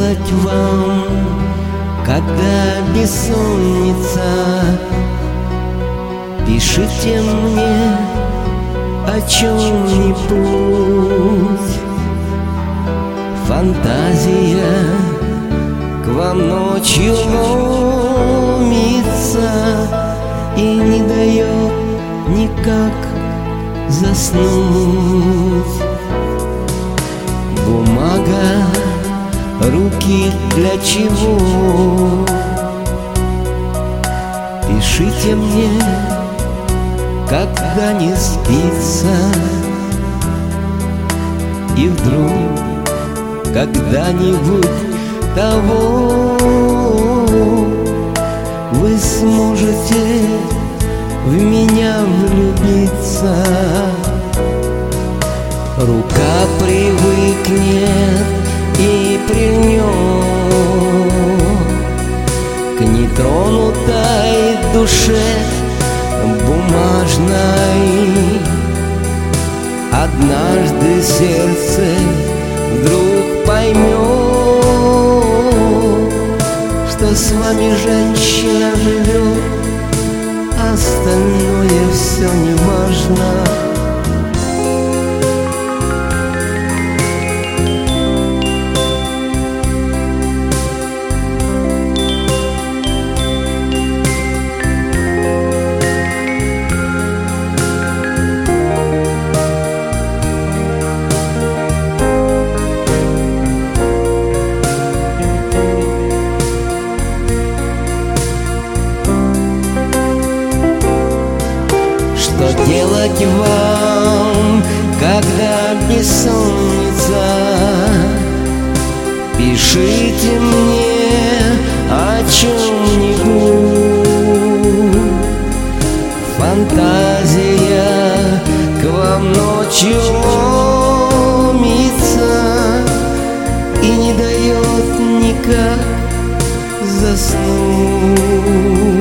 делать вам, когда бессонница? Пишите мне о чем-нибудь. Фантазия к вам ночью ломится и не дает никак заснуть. Бумага, руки для чего? Пишите мне, когда не спится. И вдруг когда-нибудь того вы сможете в меня влюбиться. Рука привыкнет и прильнет к нетронутой душе бумажной. Однажды сердце вдруг поймет, что с вами женщина живет, остальное все не важно. Что делать вам, когда бессонница? Пишите мне о чем-нибудь. Фантазия к вам ночью ломится и не дает никак заснуть.